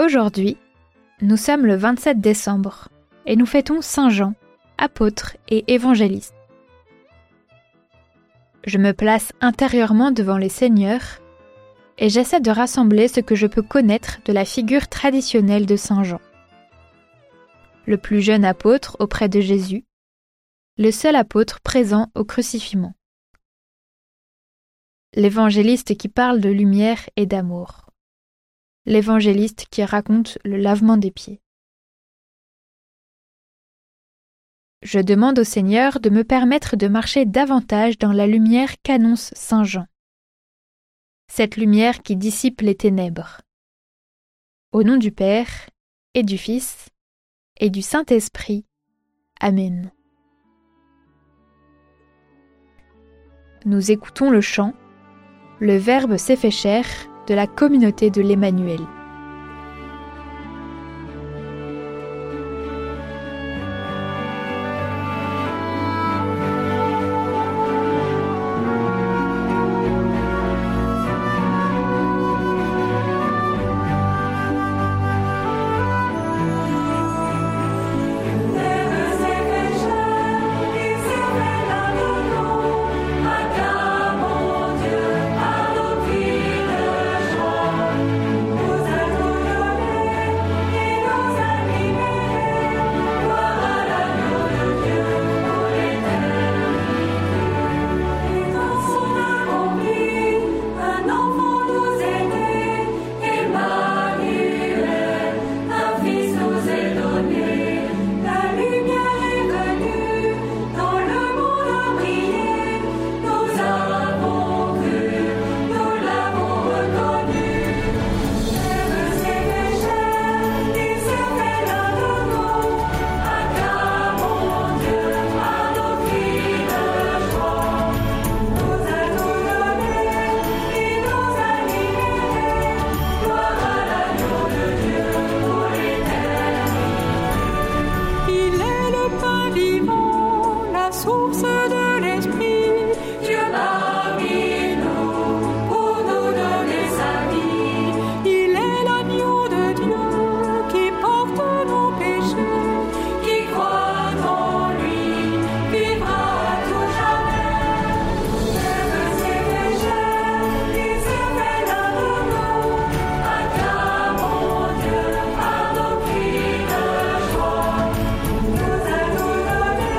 Aujourd'hui, nous sommes le 27 décembre et nous fêtons Saint Jean, apôtre et évangéliste. Je me place intérieurement devant les seigneurs et j'essaie de rassembler ce que je peux connaître de la figure traditionnelle de Saint Jean. Le plus jeune apôtre auprès de Jésus, le seul apôtre présent au crucifixion. L'évangéliste qui parle de lumière et d'amour. L'évangéliste qui raconte le lavement des pieds. Je demande au Seigneur de me permettre de marcher davantage dans la lumière qu'annonce Saint Jean. Cette lumière qui dissipe les ténèbres. Au nom du Père, et du Fils, et du Saint-Esprit. Amen. Nous écoutons le chant « Le Verbe s'est fait chair » de la communauté de l'Emmanuel. Source de l'esprit, Dieu parmi nous pour nous donner sa vie. Il est l'agneau de Dieu qui porte nos péchés, qui croit en lui, vivra à tout jamais. Dieu s'est fait chair, il s'est fait l'un de nous. Acclamons Dieu par nos cris de joie. Nous a tout donné.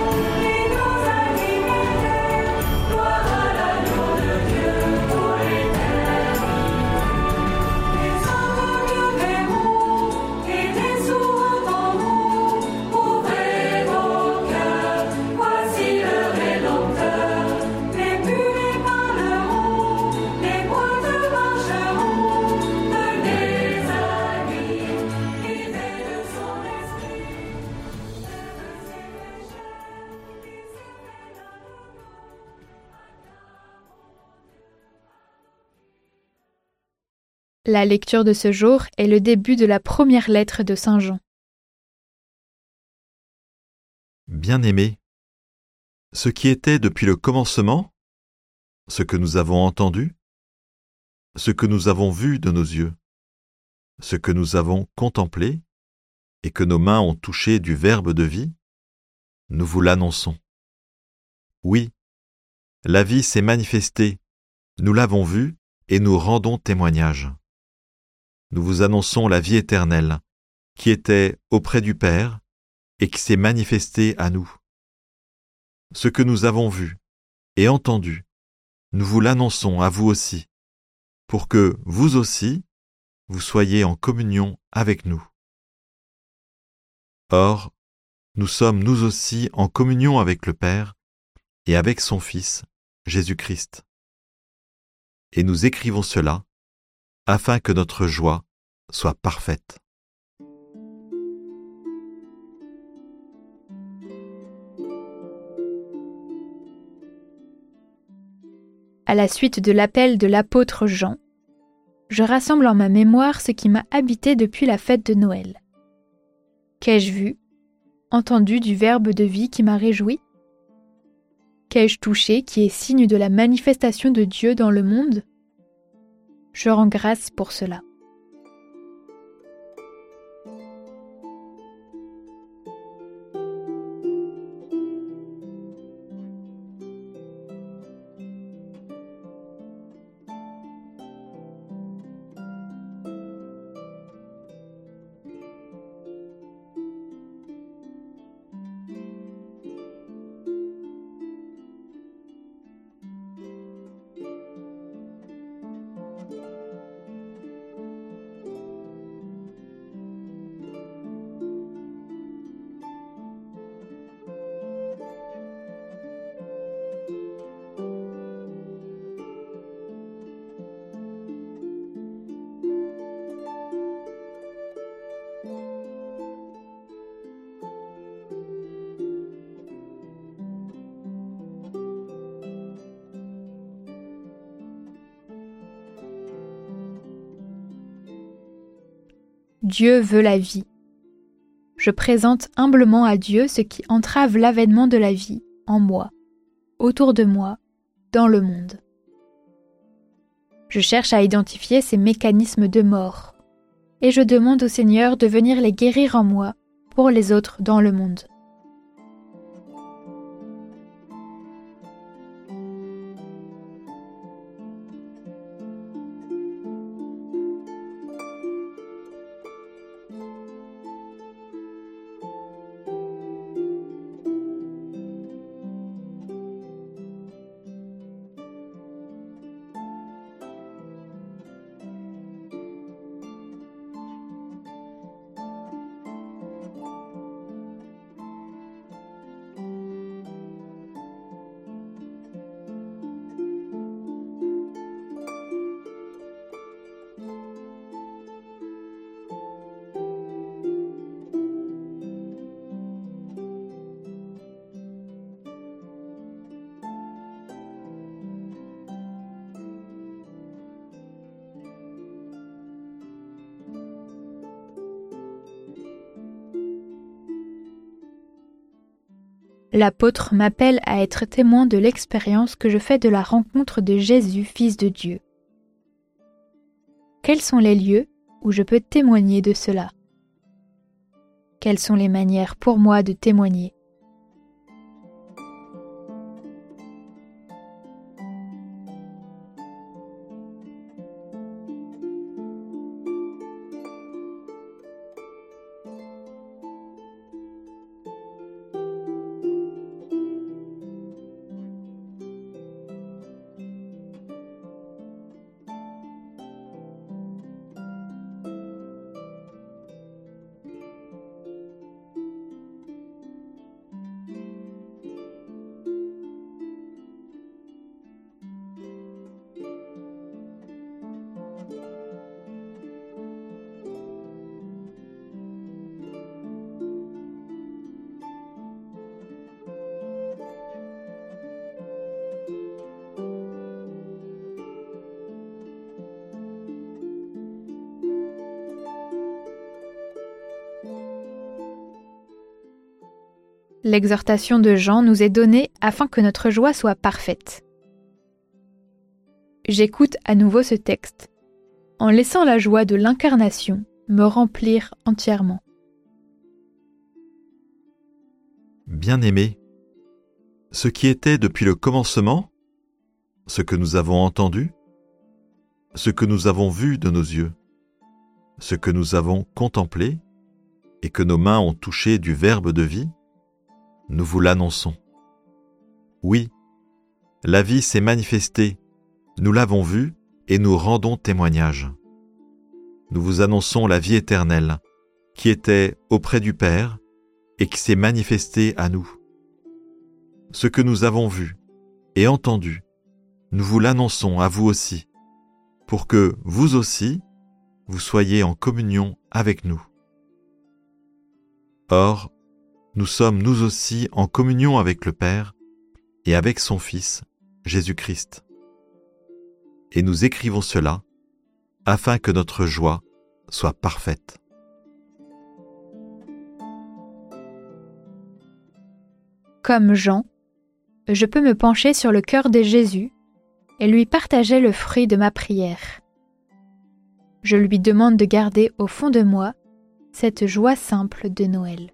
La lecture de ce jour est le début de la première lettre de Saint Jean. Bien-aimés, ce qui était depuis le commencement, ce que nous avons entendu, ce que nous avons vu de nos yeux, ce que nous avons contemplé et que nos mains ont touché du Verbe de vie, nous vous l'annonçons. Oui, la vie s'est manifestée, nous l'avons vue et nous rendons témoignage. Nous vous annonçons la vie éternelle, qui était auprès du Père et qui s'est manifestée à nous. Ce que nous avons vu et entendu, nous vous l'annonçons à vous aussi, pour que, vous aussi, vous soyez en communion avec nous. Or, nous sommes nous aussi en communion avec le Père et avec son Fils, Jésus-Christ. Et nous écrivons cela, afin que notre joie soit parfaite. À la suite de l'appel de l'apôtre Jean, je rassemble en ma mémoire ce qui m'a habité depuis la fête de Noël. Qu'ai-je vu, entendu du Verbe de vie qui m'a réjoui ? Qu'ai-je touché qui est signe de la manifestation de Dieu dans le monde ? Je rends grâce pour cela. Dieu veut la vie. Je présente humblement à Dieu ce qui entrave l'avènement de la vie en moi, autour de moi, dans le monde. Je cherche à identifier ces mécanismes de mort, et je demande au Seigneur de venir les guérir en moi pour les autres dans le monde. L'apôtre m'appelle à être témoin de l'expérience que je fais de la rencontre de Jésus, Fils de Dieu. Quels sont les lieux où je peux témoigner de cela? Quelles sont les manières pour moi de témoigner? L'exhortation de Jean nous est donnée afin que notre joie soit parfaite. J'écoute à nouveau ce texte, en laissant la joie de l'incarnation me remplir entièrement. Bien-aimés, ce qui était depuis le commencement, ce que nous avons entendu, ce que nous avons vu de nos yeux, ce que nous avons contemplé et que nos mains ont touché du Verbe de vie, nous vous l'annonçons. Oui, la vie s'est manifestée, nous l'avons vue et nous rendons témoignage. Nous vous annonçons la vie éternelle, qui était auprès du Père et qui s'est manifestée à nous. Ce que nous avons vu et entendu, nous vous l'annonçons à vous aussi, pour que vous aussi, vous soyez en communion avec nous. Or, nous sommes nous aussi en communion avec le Père et avec son Fils, Jésus-Christ. Et nous écrivons cela afin que notre joie soit parfaite. Comme Jean, je peux me pencher sur le cœur de Jésus et lui partager le fruit de ma prière. Je lui demande de garder au fond de moi cette joie simple de Noël.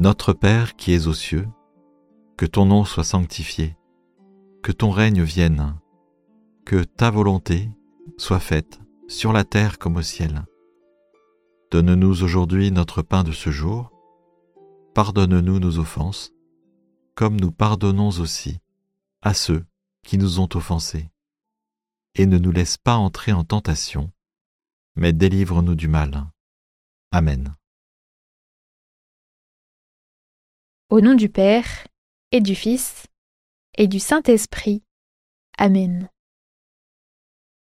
Notre Père qui es aux cieux, que ton nom soit sanctifié, que ton règne vienne, que ta volonté soit faite sur la terre comme au ciel. Donne-nous aujourd'hui notre pain de ce jour. Pardonne-nous nos offenses, comme nous pardonnons aussi à ceux qui nous ont offensés. Et ne nous laisse pas entrer en tentation, mais délivre-nous du mal. Amen. Au nom du Père, et du Fils, et du Saint-Esprit. Amen.